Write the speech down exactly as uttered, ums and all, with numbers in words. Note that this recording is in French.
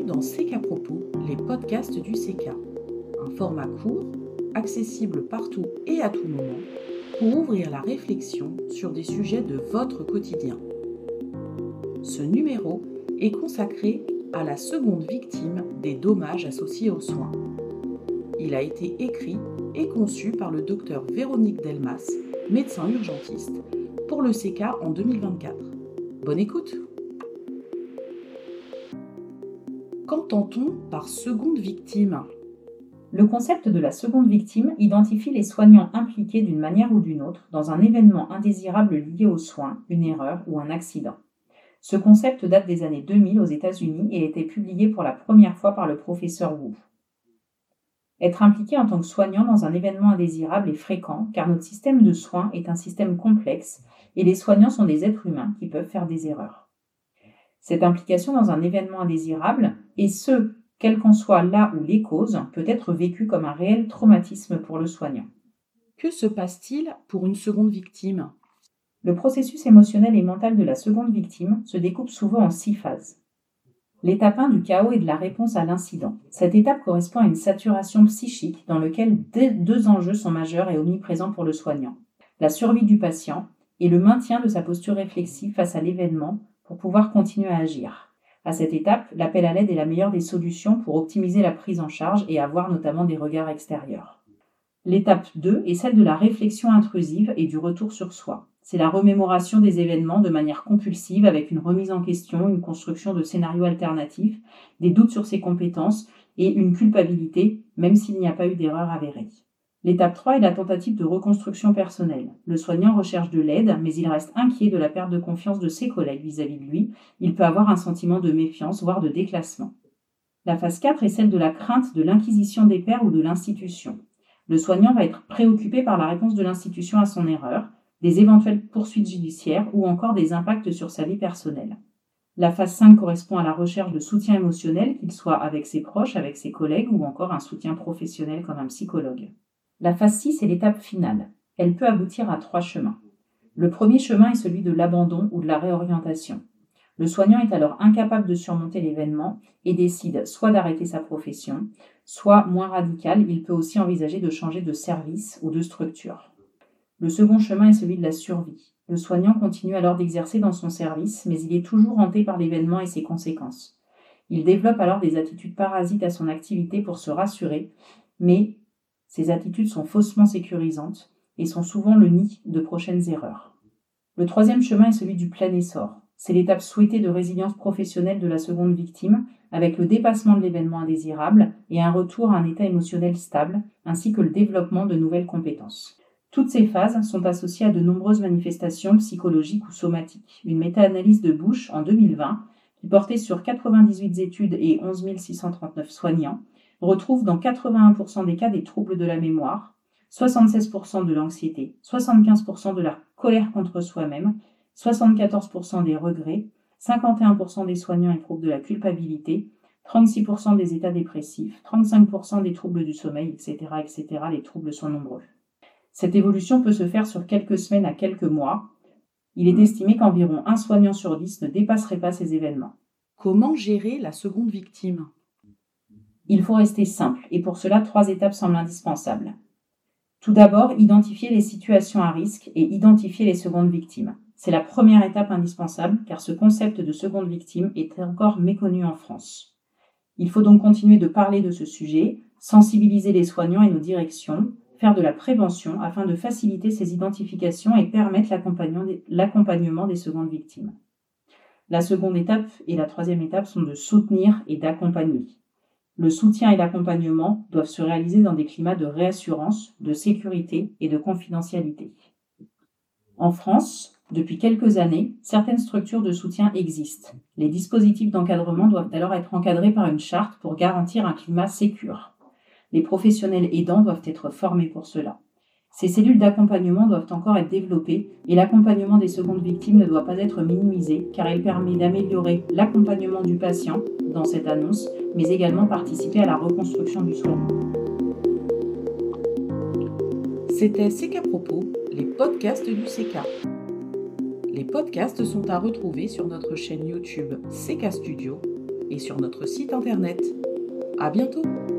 dans C K Propos, les podcasts du C K. Un format court, accessible partout et à tout moment, pour ouvrir la réflexion sur des sujets de votre quotidien. Ce numéro est consacré à la seconde victime des dommages associés aux soins. Il a été écrit et conçu par le docteur Véronique Delmas, médecin urgentiste, pour le C K en deux mille vingt-quatre. Bonne écoute! Qu'entend-on par seconde victime ? Le concept de la seconde victime identifie les soignants impliqués d'une manière ou d'une autre dans un événement indésirable lié aux soins, une erreur ou un accident. Ce concept date des années deux mille aux États-Unis et a été publié pour la première fois par le professeur Wu. Être impliqué en tant que soignant dans un événement indésirable est fréquent car notre système de soins est un système complexe et les soignants sont des êtres humains qui peuvent faire des erreurs. Cette implication dans un événement indésirable, et ce, quelles qu'en soient là ou les causes, peut être vécue comme un réel traumatisme pour le soignant. Que se passe-t-il pour une seconde victime ? Le processus émotionnel et mental de la seconde victime se découpe souvent en six phases. L'étape un du chaos et de la réponse à l'incident. Cette étape correspond à une saturation psychique dans laquelle deux enjeux sont majeurs et omniprésents pour le soignant. La survie du patient et le maintien de sa posture réflexive face à l'événement pour pouvoir continuer à agir. À cette étape, l'appel à l'aide est la meilleure des solutions pour optimiser la prise en charge et avoir notamment des regards extérieurs. L'étape deux est celle de la réflexion intrusive et du retour sur soi. C'est la remémoration des événements de manière compulsive avec une remise en question, une construction de scénarios alternatifs, des doutes sur ses compétences et une culpabilité, même s'il n'y a pas eu d'erreur avérée. L'étape trois est la tentative de reconstruction personnelle. Le soignant recherche de l'aide, mais il reste inquiet de la perte de confiance de ses collègues vis-à-vis de lui. Il peut avoir un sentiment de méfiance, voire de déclassement. La phase quatre est celle de la crainte de l'inquisition des pairs ou de l'institution. Le soignant va être préoccupé par la réponse de l'institution à son erreur, des éventuelles poursuites judiciaires ou encore des impacts sur sa vie personnelle. La phase cinq correspond à la recherche de soutien émotionnel, qu'il soit avec ses proches, avec ses collègues ou encore un soutien professionnel comme un psychologue. La phase six est l'étape finale. Elle peut aboutir à trois chemins. Le premier chemin est celui de l'abandon ou de la réorientation. Le soignant est alors incapable de surmonter l'événement et décide soit d'arrêter sa profession, soit, moins radical, il peut aussi envisager de changer de service ou de structure. Le second chemin est celui de la survie. Le soignant continue alors d'exercer dans son service, mais il est toujours hanté par l'événement et ses conséquences. Il développe alors des attitudes parasites à son activité pour se rassurer, mais ces attitudes sont faussement sécurisantes et sont souvent le nid de prochaines erreurs. Le troisième chemin est celui du plein essor. C'est l'étape souhaitée de résilience professionnelle de la seconde victime, avec le dépassement de l'événement indésirable et un retour à un état émotionnel stable, ainsi que le développement de nouvelles compétences. Toutes ces phases sont associées à de nombreuses manifestations psychologiques ou somatiques. Une méta-analyse de Bush en deux mille vingt, qui portait sur quatre-vingt-dix-huit études et onze mille six cent trente-neuf soignants, retrouve dans quatre-vingt-un pour cent des cas des troubles de la mémoire, soixante-seize pour cent de l'anxiété, soixante-quinze pour cent de la colère contre soi-même, soixante-quatorze pour cent des regrets, cinquante et un pour cent des soignants éprouvent de la culpabilité, trente-six pour cent des états dépressifs, trente-cinq pour cent des troubles du sommeil, et cetera, et cetera. Les troubles sont nombreux. Cette évolution peut se faire sur quelques semaines à quelques mois. Il est estimé qu'environ un soignant sur dix ne dépasserait pas ces événements. Comment gérer la seconde victime ? Il faut rester simple et pour cela, trois étapes semblent indispensables. Tout d'abord, identifier les situations à risque et identifier les secondes victimes. C'est la première étape indispensable car ce concept de seconde victime est encore méconnu en France. Il faut donc continuer de parler de ce sujet, sensibiliser les soignants et nos directions, faire de la prévention afin de faciliter ces identifications et permettre l'accompagnement des secondes victimes. La seconde étape et la troisième étape sont de soutenir et d'accompagner. Le soutien et l'accompagnement doivent se réaliser dans des climats de réassurance, de sécurité et de confidentialité. En France, depuis quelques années, certaines structures de soutien existent. Les dispositifs d'encadrement doivent alors être encadrés par une charte pour garantir un climat sécure. Les professionnels aidants doivent être formés pour cela. Ces cellules d'accompagnement doivent encore être développées et l'accompagnement des secondes victimes ne doit pas être minimisé car il permet d'améliorer l'accompagnement du patient dans cette annonce, mais également participer à la reconstruction du soignant. C'était C K Propos, les podcasts du C K. Les podcasts sont à retrouver sur notre chaîne YouTube C K Studio et sur notre site internet. À bientôt!